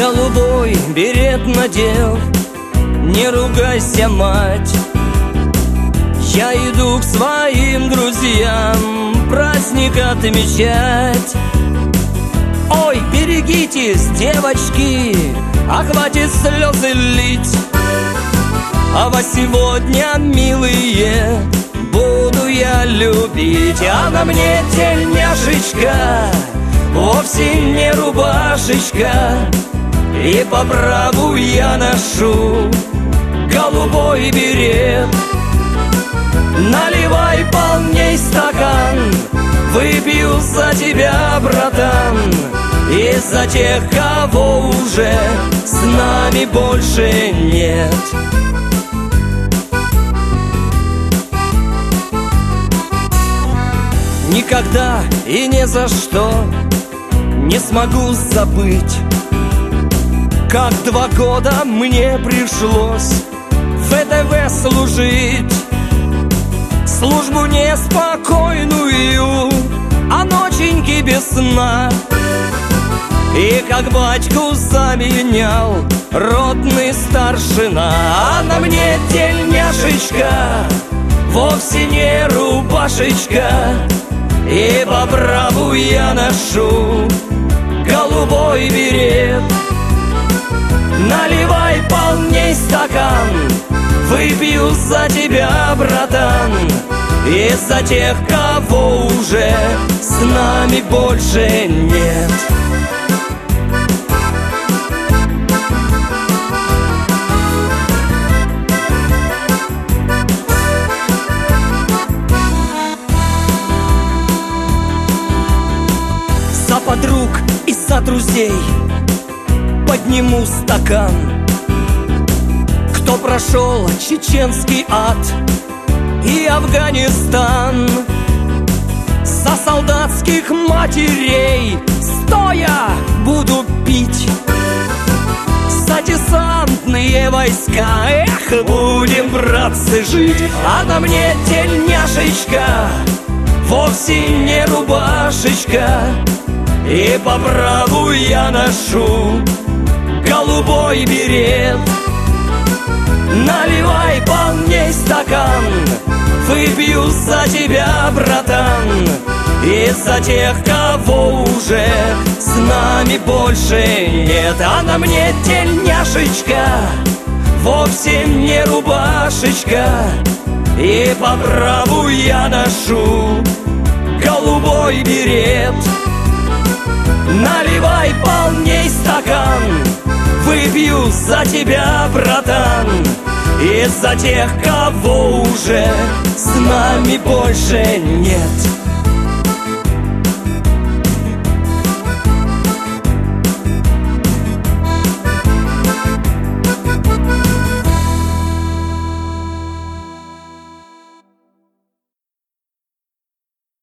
голубой берет надел, не ругайся, мать. Я иду к своим друзьям праздник отмечать. Ой, берегитесь, девочки, а хватит слезы лить. А вас сегодня, милые, буду я любить. А на мне тельняшечка, вовсе не рубашечка, и по праву я ношу голубой берет. Наливай полней стакан, выпью за тебя, братан, и за тех, кого уже с нами больше нет. Никогда и ни за что не смогу забыть, как 2 года мне пришлось в ВДВ служить. Службу неспокойную, а ноченьки без сна. И как батьку заменял ротный старшина. А на мне тельняшечка, вовсе не рубашечка, и по праву я ношу голубой берет. Наливай полней стакан, выпью за тебя, братан, и за тех, кого уже с нами больше нет. За подруг и за друзей подниму стакан, кто прошел чеченский ад и Афганистан. За солдатских матерей стоя буду пить. За десантные войска, эх, будем, братцы, жить. А на мне тельняшечка, вовсе не рубашечка, и по праву я ношу голубой берет. Наливай полней стакан, выпью за тебя, братан, и за тех, кого уже с нами больше нет. А на мне тельняшечка, вовсе не рубашечка, и по праву я ношу голубой берет. Наливай полней стакан, выпью за тебя, братан, и за тех, кого уже с нами больше нет.